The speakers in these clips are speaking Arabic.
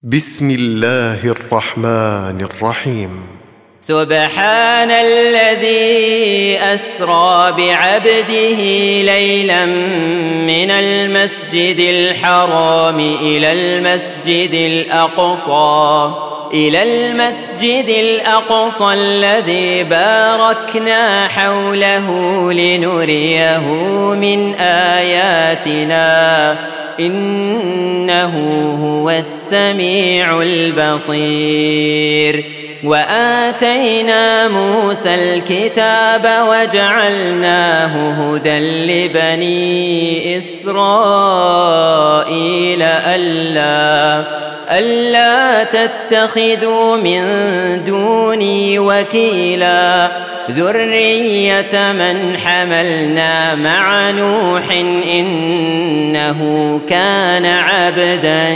بسم الله الرحمن الرحيم. سبحان الذي أسرى بعبده ليلا من المسجد الحرام إلى المسجد الأقصى الذي باركنا حوله لنريه من آياتنا إنه هو السميع البصير. وآتينا موسى الكتاب وجعلناه هدى لبني إسرائيل ألا تتخذوا من دوني وكيلا ذرية من حملنا مع نوح إنه كان عبدا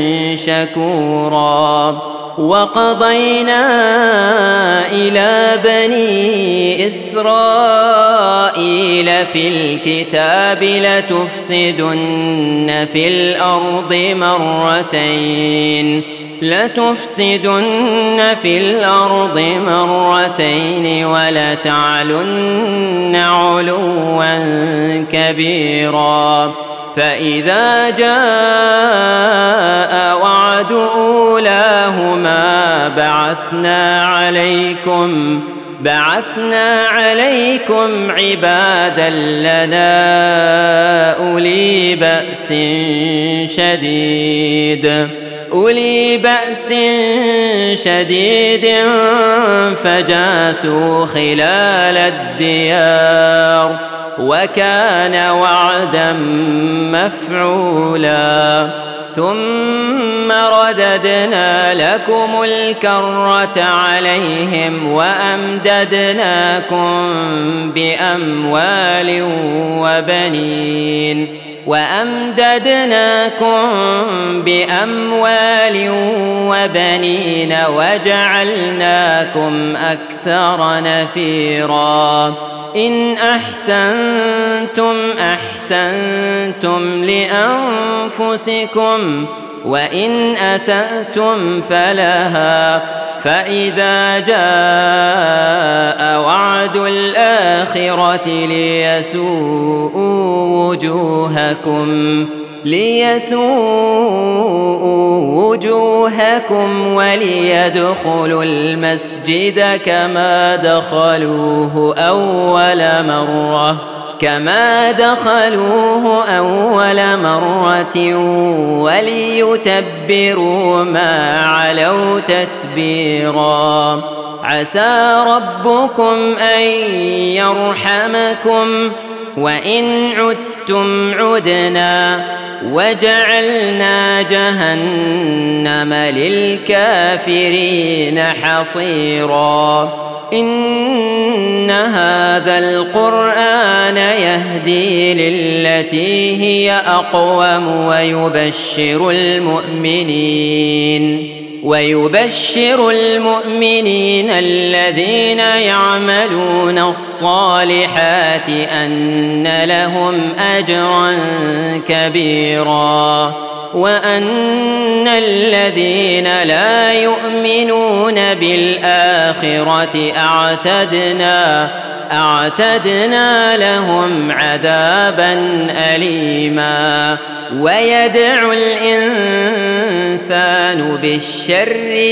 شكورا. وقضينا إلى بني إسرائيل في الكتاب لتفسدن في الأرض مرتين ولتعلن علوا كبيرا. فإذا جاء وعد أولاهما بعثنا عليكم عبادا لنا أولي بأس شديد فجاسوا خلال الديار وكان وعدا مفعولا. ثم رددنا لكم الكرة عليهم وأمددناكم بأموال وبنين وجعلناكم أكثر نفيرا. إن أحسنتم لأنفسكم وإن أسأتم فلها. فإذا جاء وعد الآخرة ليسوءوا وجوهكم وليدخلوا المسجد كما دخلوه أول مرة وليتبروا ما علوا تتبيرا. عسى ربكم أن يرحمكم وإن عدتم عدنا وجعلنا جهنم للكافرين حصيرا. إن هذا القرآن يهدي للتي هي أقوم ويبشر المؤمنين الذين يعملون الصالحات أن لهم أجرا كبيرا. وأن الذين لا يؤمنون بالآخرة أعتدنا لهم عذابا أليما. ويدعو الإنسان بالشر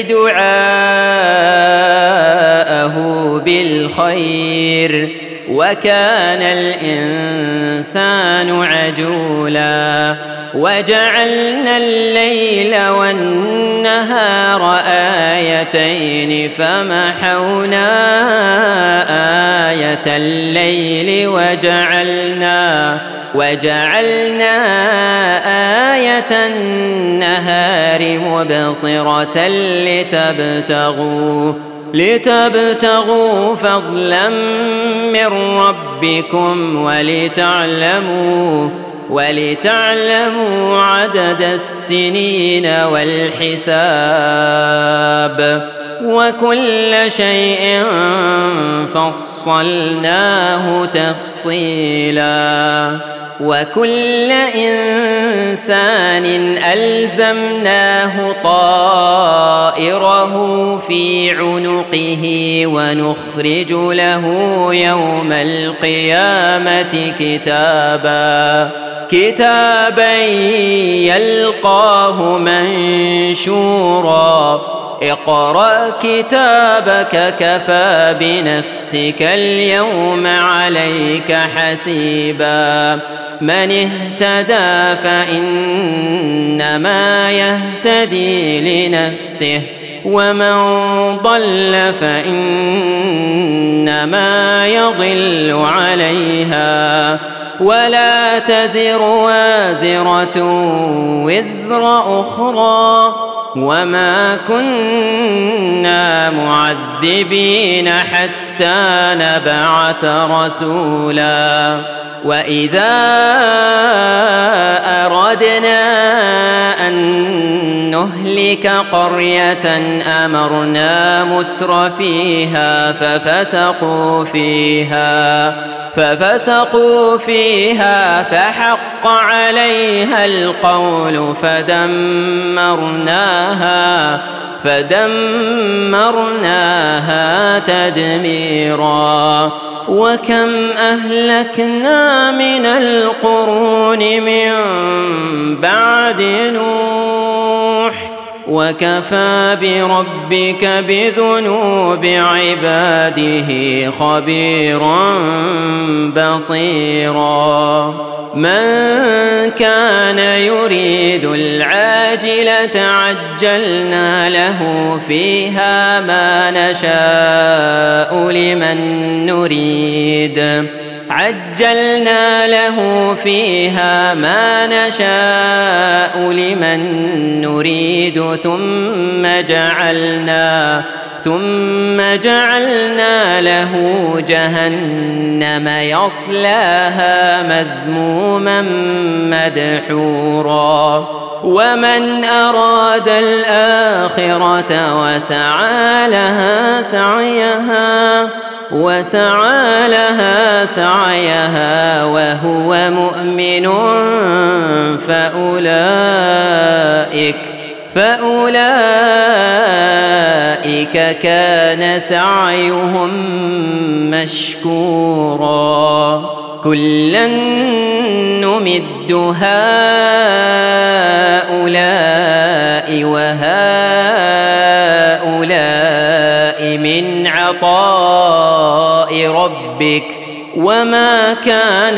دعاءه بالخير وكان الإنسان عجولا. وجعلنا الليل والنهار آيتين فمحونا آية الليل وجعلنا آية النهار مبصرة لتبتغوا فضلا من ربكم ولتعلموا عدد السنين والحساب وكل شيء فصلناه تفصيلا. وكل إنسان ألزمناه طائره في عنقه ونخرج له يوم القيامة كتابا يلقاه منشورا اقرأ كتابك كفى بنفسك اليوم عليك حسيبا من اهتدى فإنما يهتدي لنفسه ومن ضل فإنما يضل عليها ولا تزر وازرة وزر أخرى وما كنا معذبين حتى نبعث رسولا وإذا أردنا أن نهلك قرية أمرنا متر فيها ففسقوا فيها فحق عليها القول فدمرناها تدميرا وكم أهلكنا من القرون من بعد نوح وكفى بربك بذنوب عباده خبيرا بصيرا من كان يريد العاجلة عجلنا له فيها ما نشاء لمن نريد ثم جعلنا له جهنم يصلاها مذموما مدحورا ومن أراد الآخرة وسعى لها سعيها وهو مؤمن فأولئك كان سعيهم مشكورا كلا نمد هؤلاء وهؤلاء من عطاء ربك وما كان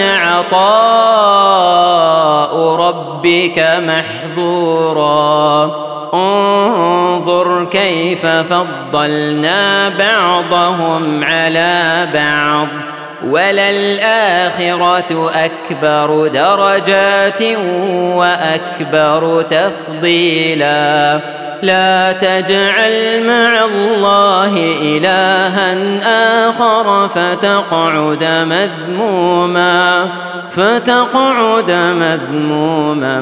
عطاء ربك محظورا انظر كيف فضلنا بعضهم على بعض وللآخرة أكبر درجات وأكبر تفضيلا لا تجعل مع الله إلها آخر فتقعد مذموما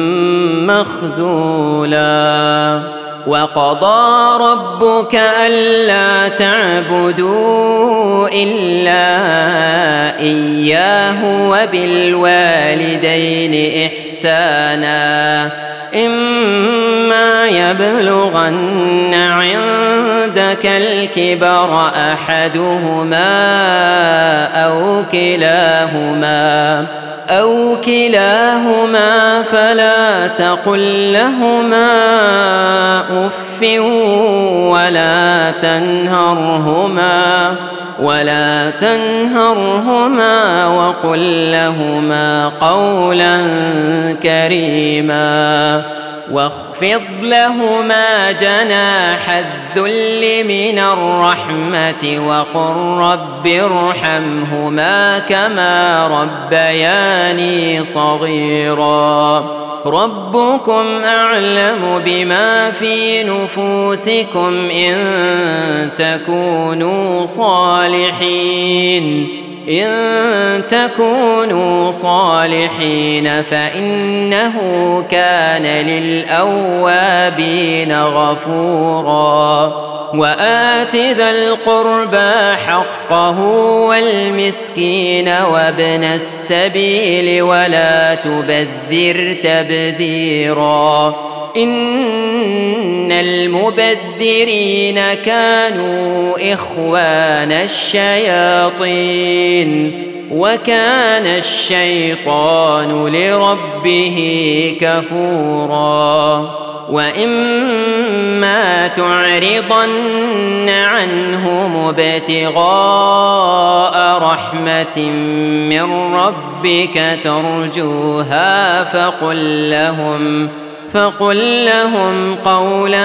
مخذولا وقضى ربك ألا تعبدوا إلا إياه وبالوالدين إحسانا إما يبلغن عندك الكبر أحدهما أو كلاهما فلا تقل لهما أف ولا تنهرهما وقل لهما قولا كريما واخفض لهما جناح الذل من الرحمة وقل رب ارحمهما كما ربياني صغيرا ربكم أعلم بما في نفوسكم إن تكونوا صالحين فإنه كان للأوابين غفورا وآت ذا القربى حقه والمسكين وابن السبيل ولا تبذر تبذيرا إن المبذرين كانوا إخوان الشياطين وكان الشيطان لربه كفورا وإما تعرضن عنهم ابتغاء رحمة من ربك ترجوها فقل لهم قولا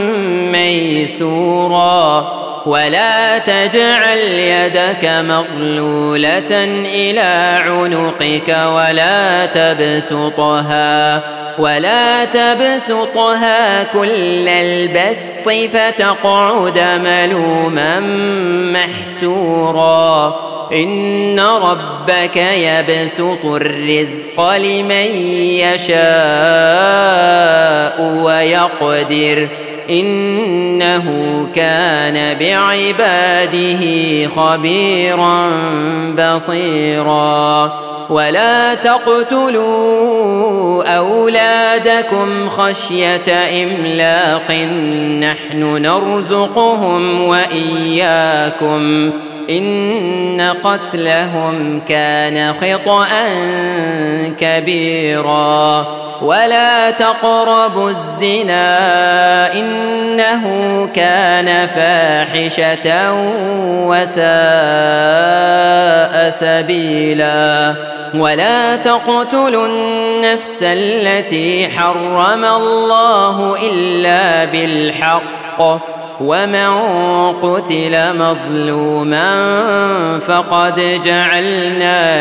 ميسورا ولا تجعل يدك مغلولة إلى عنقك ولا تبسطها كل البسط فتقعد ملوما محسورا إن ربك يبسط الرزق لمن يشاء ويقدر إنه كان بعباده خبيرا بصيرا ولا تقتلوا أولادكم خشية إملاق نحن نرزقهم وإياكم إن قتلهم كان خطأ كبيرا ولا تقربوا الزنا إنه كان فاحشة وساء سبيلا ولا تقتلوا النفس التي حرم الله إلا بالحق ومن قتل مظلوما فقد جعلنا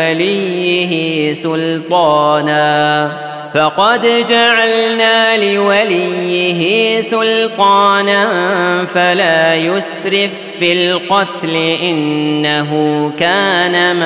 لوليه سلطانا فلا يسرف في القتل إنه كان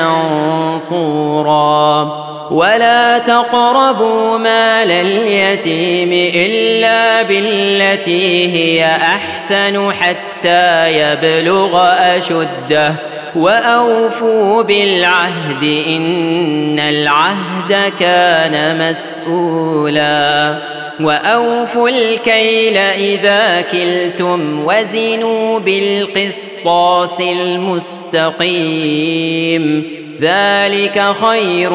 منصورا ولا تقربوا مال اليتيم إلا بالتي هي أحسن حتى يبلغ أشده وأوفوا بالعهد إن العهد كان مسؤولا وأوفوا الكيل إذا كلتم وزنوا بالقسطاس المستقيم ذلك خير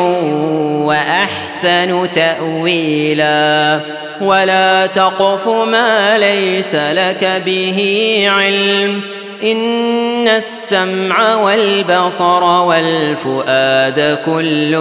وأحسن تأويلا ولا تقف ما ليس لك به علم إن السمع والبصر والفؤاد كل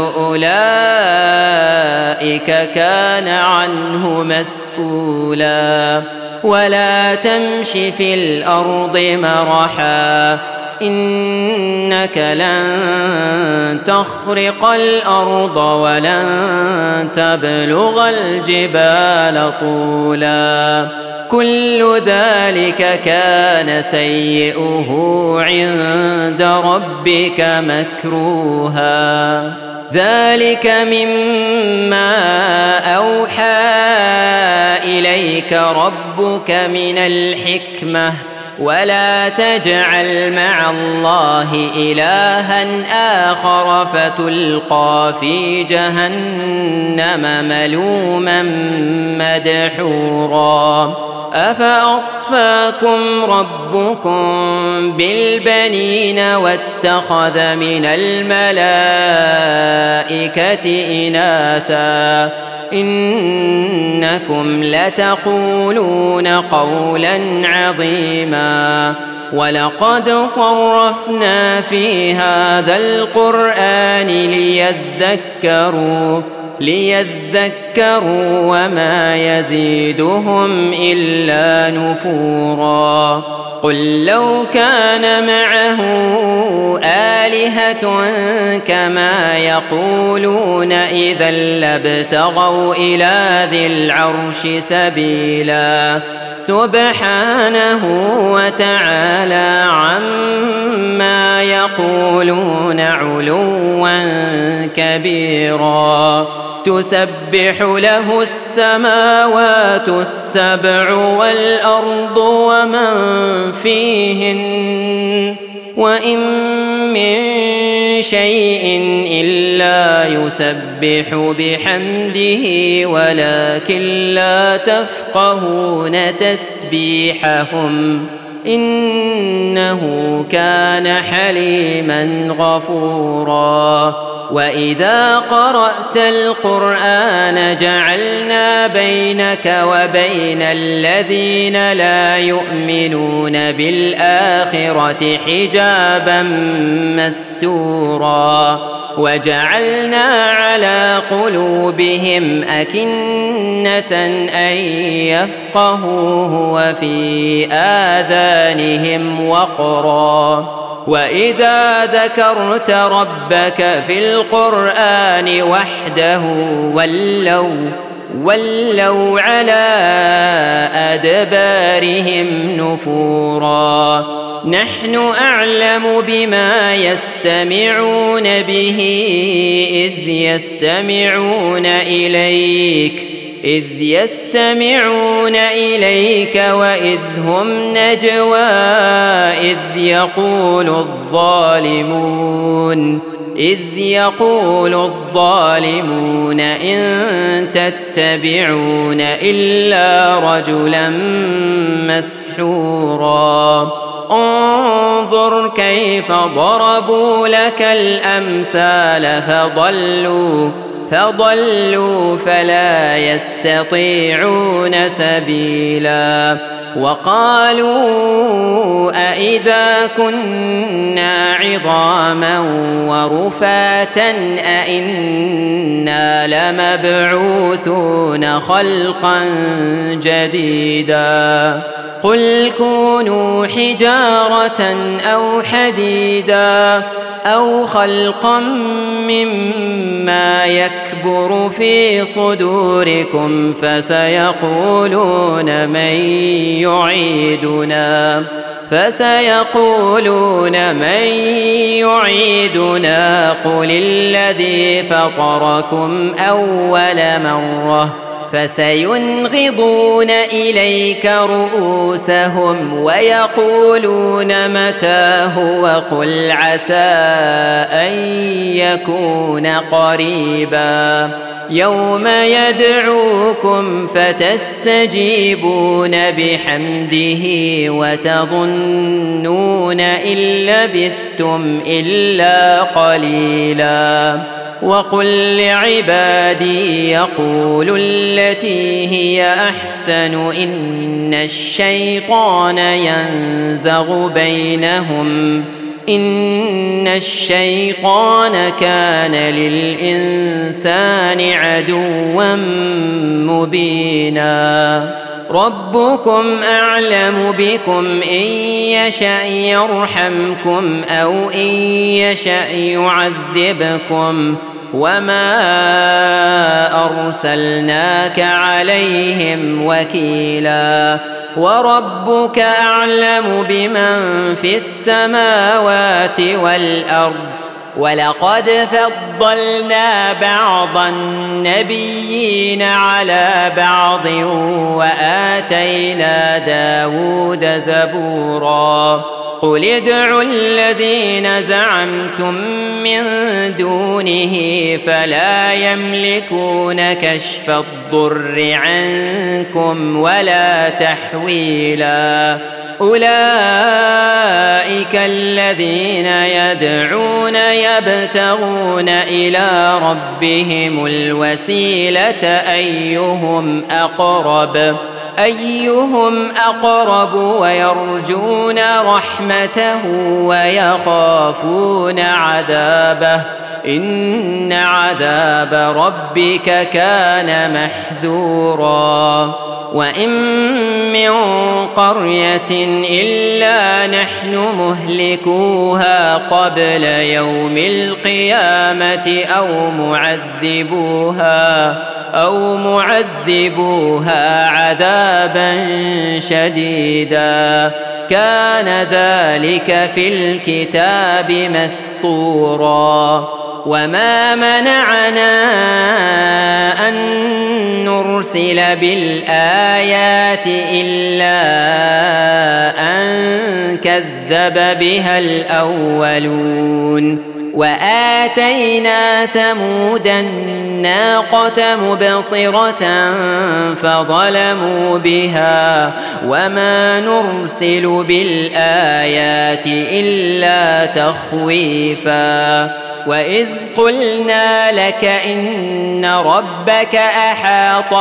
أولئك كان عنه مسؤولا ولا تمش في الأرض مرحا إنك لن تخرق الأرض ولن تبلغ الجبال طولا كل ذلك كان سيئه عند ربك مكروها ذلك مما أوحى إليك ربك من الحكمة ولا تجعل مع الله إلها آخر فتلقى في جهنم ملوما مدحورا أفأصفاكم ربكم بالبنين واتخذ من الملائكة إناثا إنكم لتقولون قولا عظيما ولقد صرفنا في هذا القرآن ليذكروا وما يزيدهم إلا نفورا قل لو كان معه آلهة كما يقولون إذا لابتغوا إلى ذي العرش سبيلا سبحانه وتعالى عما يقولون علوا كبيرا تسبح له السماوات السبع والأرض ومن فيهن وإن من شيء إلا يسبح بحمده ولكن لا تفقهون تسبيحهم إنه كان حليما غفورا وإذا قرأت القرآن جعلنا بينك وبين الذين لا يؤمنون بالآخرة حجابا مستورا وجعلنا على قلوبهم أكنة أن يفقهوه وفي آذانهم وقرا وإذا ذكرت ربك في القرآن وحده ولوا على أدبارهم نفورا نحن أعلم بما يستمعون به إذ يستمعون إليك وإذ هم نجوى إذ يقول الظالمون إن تتبعون إلا رجلا مسحورا انظر كيف ضربوا لك الأمثال فضلوا فلا يستطيعون سبيلا وقالوا أإذا كنا عظاما ورفاتا أإنا لمبعوثون خلقا جديدا قل كونوا حجارة أو حديدا أو خلقا مما يكبر في صدوركم فسيقولون من يعيدنا قل الذي فطركم أول مرة فسينغضون إليك رؤوسهم ويقولون متى هو قل عسى أن يكون قريبا يوم يدعوكم فتستجيبون بحمده وتظنون إن لبثتم إلا قليلا وقل لعبادي يقولوا التي هي أحسن إن الشيطان ينزغ بينهم إن الشيطان كان للإنسان عدوا مبينا ربكم أعلم بكم إن يشأ يرحمكم أو إن يشأ يعذبكم وما أرسلناك عليهم وكيلا وربك أعلم بمن في السماوات والأرض ولقد فضلنا بعض النبيين على بعض وآتينا داود زبورا قل ادعوا الذين زعمتم من دونه فلا يملكون كشف الضر عنكم ولا تحويلا أولئك الذين يدعون يبتغون إلى ربهم الوسيلة أيهم أقرب ويرجون رحمته ويخافون عذابه إن عذاب ربك كان محذورا وإن من قرية إلا نحن مهلكوها قبل يوم القيامة أو معذبوها عذابا شديدا كان ذلك في الكتاب مسطورا وما منعنا أن نرسل بالآيات إلا أن كذب بها الأولون وآتينا ثمود الناقة مبصرة فظلموا بها وما نرسل بالآيات إلا تخويفا وإذ قلنا لك إن ربك أحاط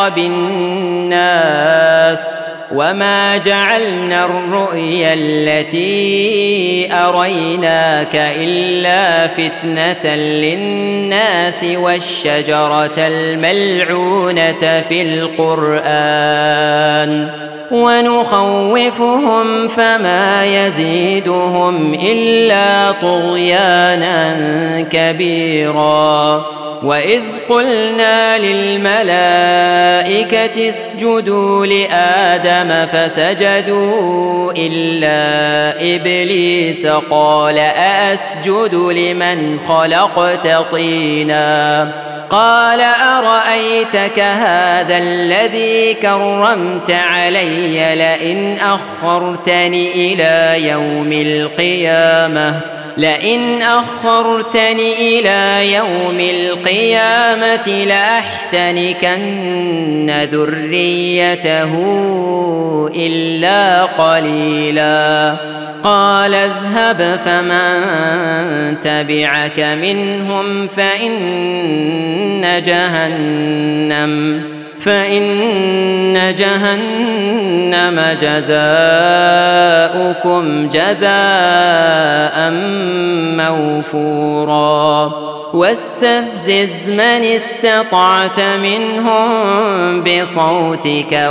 بالناس وما جعلنا الرؤيا التي أريناك إلا فتنة للناس والشجرة الملعونة في القرآن ونخوفهم فما يزيدهم إلا طغيانا كبيرا وإذ قلنا للملائكة اسجدوا لآدم فسجدوا إلا إبليس قال أأسجد لمن خلقت طينا قال أرأيتك هذا الذي كرمت علي لئن أخرتني إلى يوم القيامة لأحتنكن ذريته إلا قليلا قال اذهب فمن تبعك منهم فإن جهنم جزاؤكم جزاء موفورا واستفزز من استطعت منهم بصوتك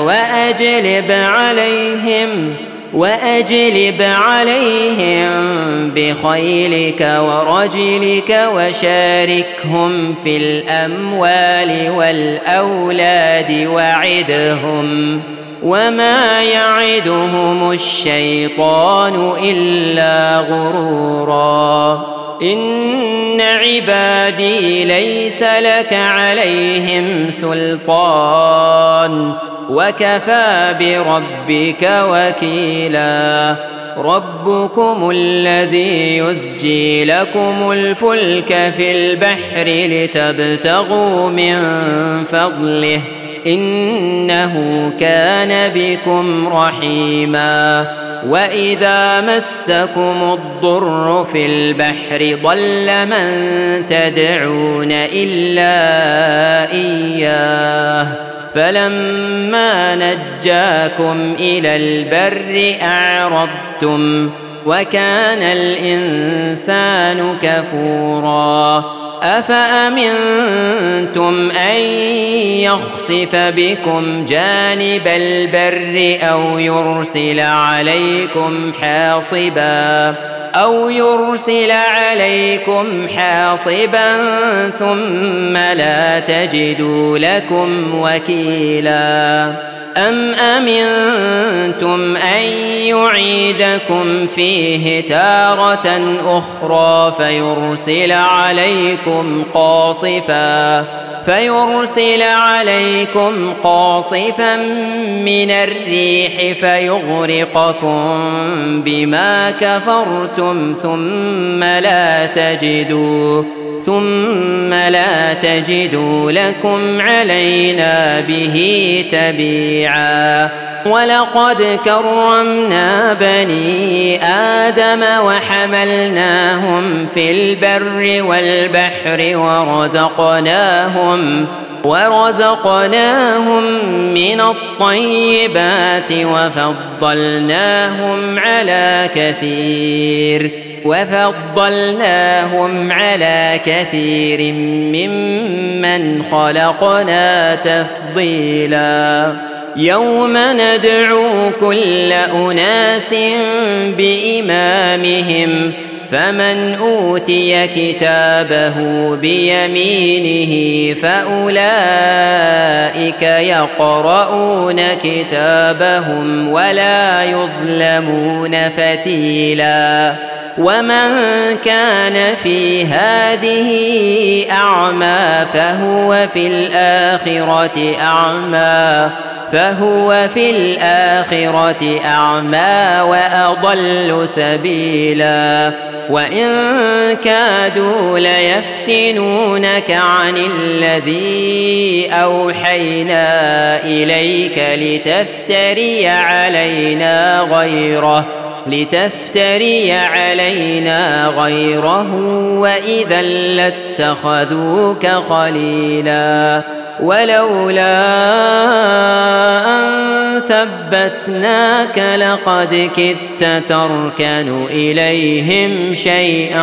وأجلب عليهم بخيلك ورجلك وشاركهم في الأموال والأولاد وعدهم وما يعدهم الشيطان إلا غرورا إن عبادي ليس لك عليهم سلطان وكفى بربك وكيلا ربكم الذي يزجي لكم الفلك في البحر لتبتغوا من فضله إنه كان بكم رحيما وإذا مسكم الضر في البحر ضل من تدعون إلا إياه فلما نجاكم إلى البر أعرضتم وكان الإنسان كفورا أفأمنتم أن يخسف بكم جانب البر أو يرسل عليكم حاصبا ثم لا تجدوا لكم وكيلا أم أمنتم أن يعيدكم فيه تارة أخرى فيرسل عليكم قاصفا من الريح فيغرقكم بما كفرتم ثم لا تجدوا لكم علينا به تبيعا ولقد كرمنا بني آدم وحملناهم في البر والبحر ورزقناهم من الطيبات وفضلناهم على كثير ممن خلقنا تفضيلا يوم ندعو كل أناس بإمامهم فمن أوتي كتابه بيمينه فأولئك يقرؤون كتابهم ولا يظلمون فتيلا ومن كان في هذه أعمى فهو في الآخرة أعمى فهو في الآخرة أعمى وأضل سبيلا وإن كادوا ليفتنونك عن الذي أوحينا إليك لتفتري علينا غيره وإذا لاتخذوك خليلا ولولا أن ثبتناك لقد كدت تركن إليهم شيئا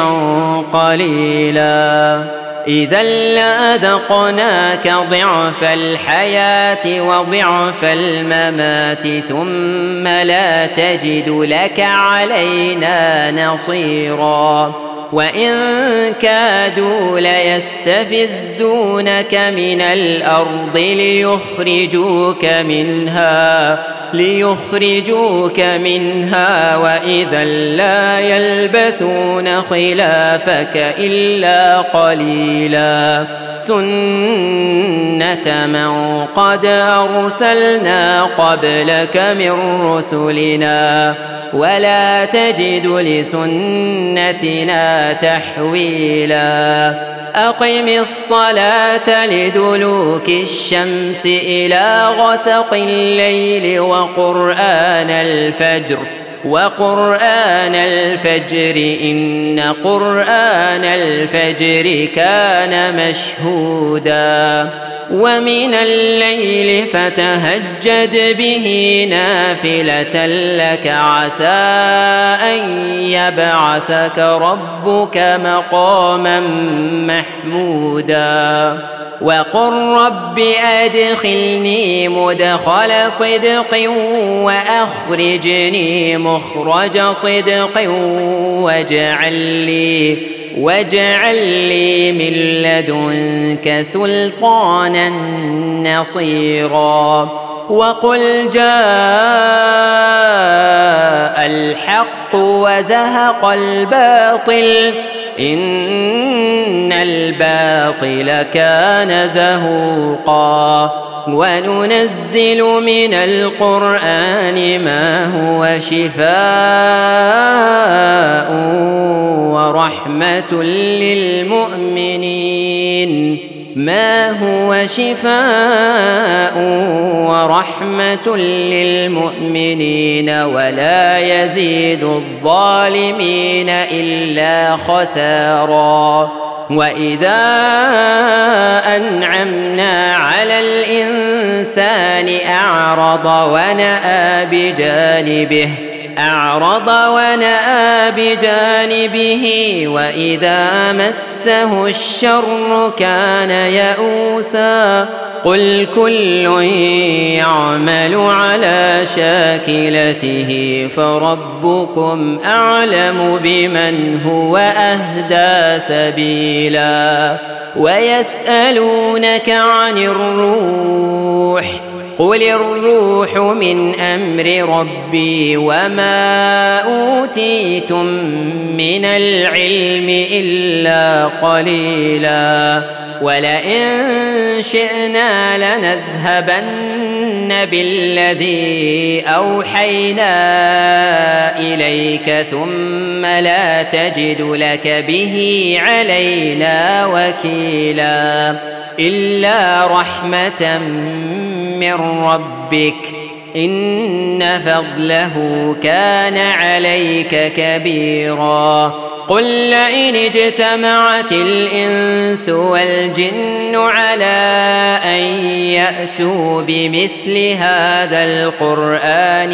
قليلا إذا لأذقناك ضعف الحياة وضعف الممات ثم لا تجد لك علينا نصيرا وإن كادوا ليستفزونك من الأرض ليخرجوك منها وإذا لا يلبثون خلافك إلا قليلا سنة من قد أرسلنا قبلك من رسلنا ولا تجد لسنتنا تحويلا أقم الصلاة لدلوك الشمس إلى غسق الليل وقرآن الفجر إن قرآن الفجر كان مشهودا ومن الليل فتهجد به نافلة لك عسى أن يبعثك ربك مقاما محمودا وقل رب أدخلني مدخل صدق وأخرجني مخرج صدق واجعل لي من لدنك سلطانا نصيرا وقل جاء الحق وزهق الباطل إن الباطل كان زهوقا وننزل من القرآن ما هو شفاء ورحمة للمؤمنين ولا يزيد الظالمين إلا خسارا وإذا أنعمنا على الإنسان أعرض ونأى بجانبه وإذا مسه الشر كان يئوسا قل كل يعمل على شاكلته فربكم أعلم بمن هو أهدى سبيلا ويسألونك عن الروح قل الروح من أمر ربي وما أوتيتم من العلم إلا قليلا ولئن شئنا لنذهبن بالذي أوحينا إليك ثم لا تجد لك به علينا وكيلا إلا رحمة من ربك إن فضله كان عليك كبيرا قل لئن اجتمعت الإنس والجن على أن يأتوا بمثل هذا القرآن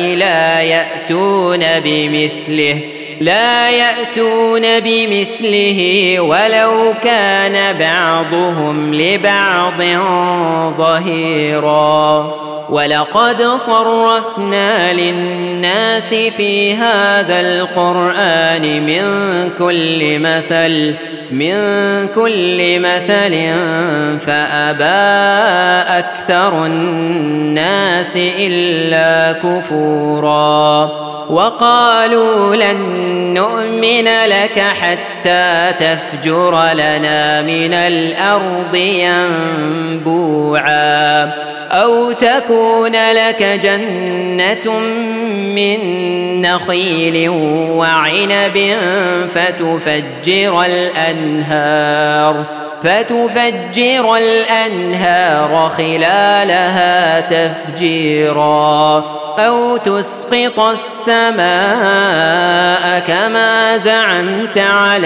لا يأتون بمثله ولو كان بعضهم لبعض ظهيرا ولقد صرفنا للناس في هذا القرآن من كل مثل فأبى أكثر الناس إلا كفورا وقالوا لن نؤمن لك حتى حتى تفجر لنا من الأرض ينبوعا أو تكون لك جنة من نخيل وعنب فتفجر الأنهار خلالها تفجيرا أو تسقط السماء كما زعمت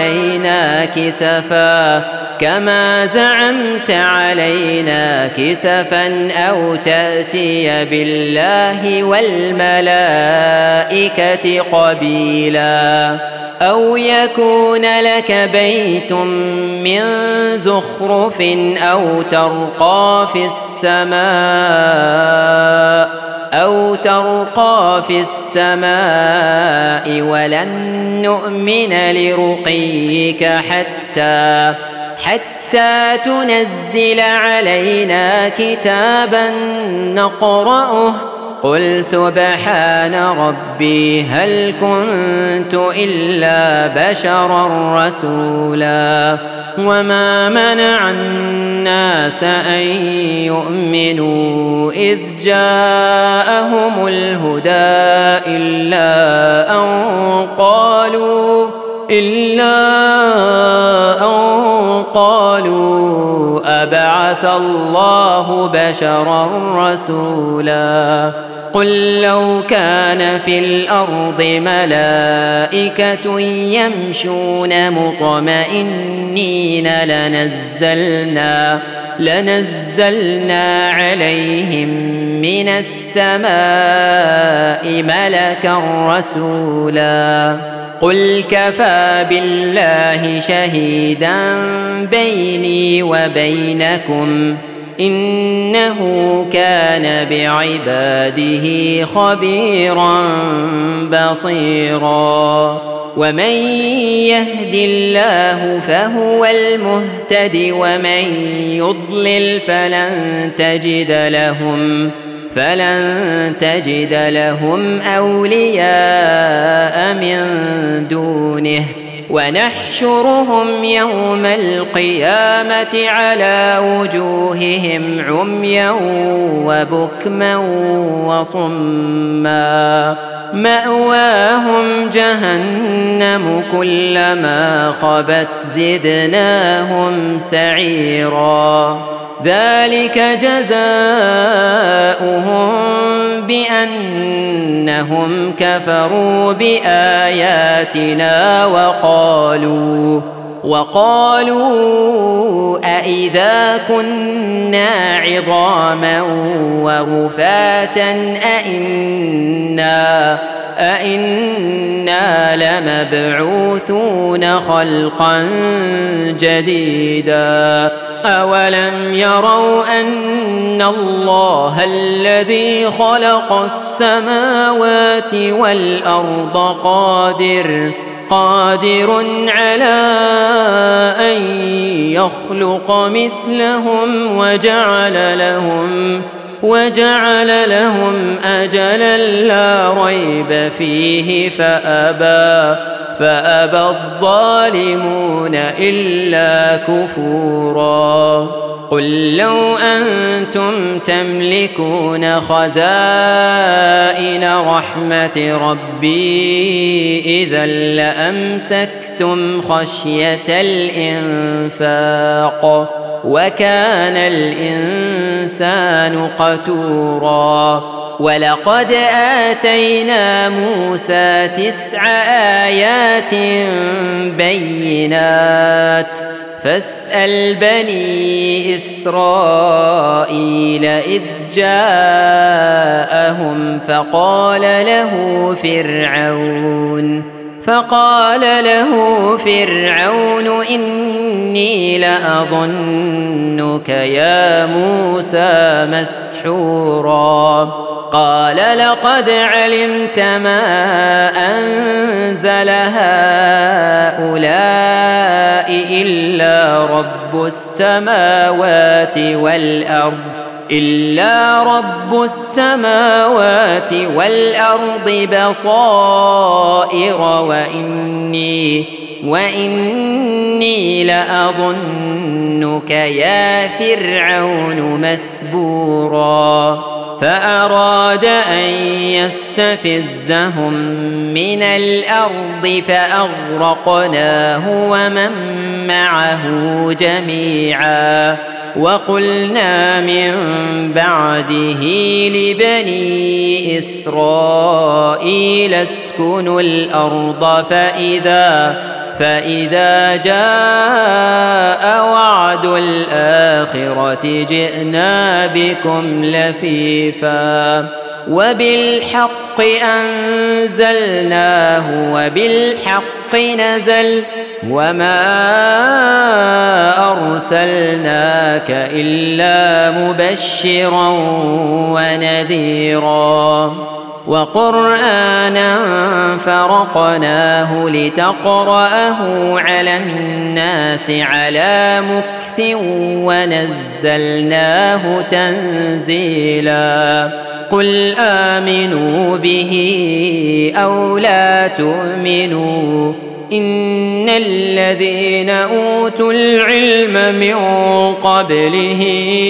علينا كسفا أو تأتي بالله والملائكة قبيلا أو يكون لك بيت من زخرف أو ترقى في السماء ولن نؤمن لرقيك حتى تنزل علينا كتابا نقرأه قل سبحان ربي هل كنت إلا بشرا رسولا وما منع الناس أن يؤمنوا إذ جاءهم الهدى إلا أن قالوا أبعث الله بشرا رسولا قل لو كان في الأرض ملائكة يمشون مطمئنين لنزلنا عليهم من السماء ملكا رسولا قل كفى بالله شهيدا بيني وبينكم إنه كان بعباده خبيرا بصيرا ومن يهد الله فهو المهتد ومن يضلل فلن تجد لهم أولياء من دونه ونحشرهم يوم القيامة على وجوههم عميا وبكما وصما مأواهم جهنم كلما خبت زدناهم سعيرا ذلك جزاؤهم بأنهم كفروا بآياتنا وقالوا أإذا كنا عظاما ورفاتا أإنا لمبعوثون خلقا جديدا أولم يروا أن الله الذي خلق السماوات والأرض قادر على أن يخلق مثلهم وجعل لهم أجلا لا ريب فيه فأبى الظالمون إلا كفورا قل لو أنتم تملكون خزائن رحمة ربي إذا لأمسكتم خشية الإنفاق وكان الإنسان قتورا ولقد آتينا موسى 9 آيات بينات فاسأل بني إسرائيل إذ جاءهم فقال له فرعون إني لأظنك يا موسى مسحورا قال لقد علمت ما أنزل هؤلاء إلا رب السماوات والأرض بصائر وإني لأظنك يا فرعون مثبورا فأراد أن يستفزهم من الأرض فأغرقناه ومن معه جميعا وقلنا من بعده لبني إسرائيل اسكنوا الأرض فإذا جاء وعد الآخرة جئنا بكم لفيفا وبالحق أنزلناه وبالحق نزل وما أرسلناك إلا مبشرا ونذيرا وقرآنا فرقناه لتقرأه على الناس على مكث ونزلناه تنزيلا قل آمنوا به أو لا تؤمنوا إن الذين أوتوا العلم من قبله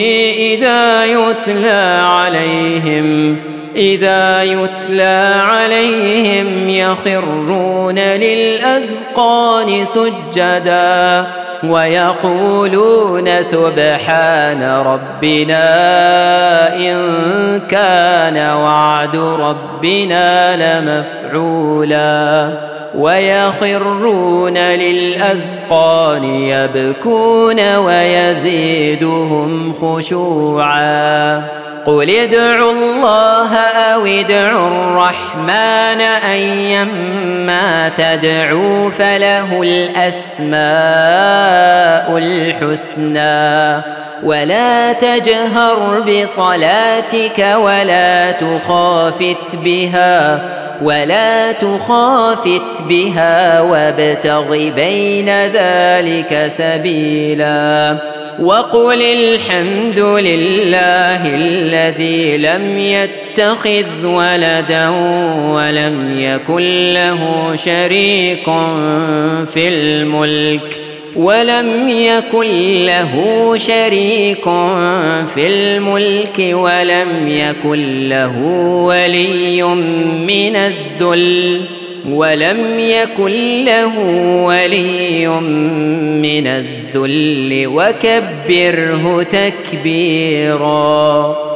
إذا يتلى عليهم يخرون للأذقان سجدا ويقولون سبحان ربنا إن كان وعد ربنا لمفعولا ويخرون للأذقان يبكون ويزيدهم خشوعا قل ادعوا الله أو ادعوا الرحمن أيما تدعوا فله الأسماء الحسنى ولا تجهر بصلاتك ولا تخافت بها وابتغ بين ذلك سبيلا وقل الحمد لله الذي لم يتخذ ولدا ولم يكن له شريك في الملك ولم يكن له ولي من الذل وكبره تكبيرا.